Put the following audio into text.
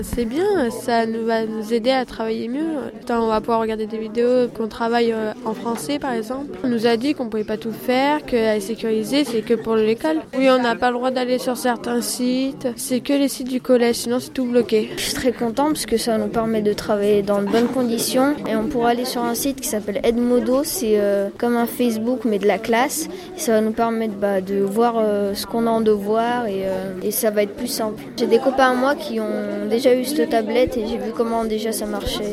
C'est bien, va nous aider à travailler mieux. On va pouvoir regarder des vidéos, qu'on travaille en français par exemple. On nous a dit qu'on ne pouvait pas tout faire, que sécuriser c'est que pour l'école. Oui, on n'a pas le droit d'aller sur certains sites, c'est que les sites du collège, sinon c'est tout bloqué. Je suis très contente parce que ça nous permet de travailler dans de bonnes conditions et on pourra aller sur un site qui s'appelle Edmodo, c'est comme un Facebook mais de la classe. Et ça va nous permettre de voir ce qu'on a en devoir et ça va être plus simple. J'ai des copains à moi qui ont déjà eu cette tablette et j'ai vu comment déjà ça marchait.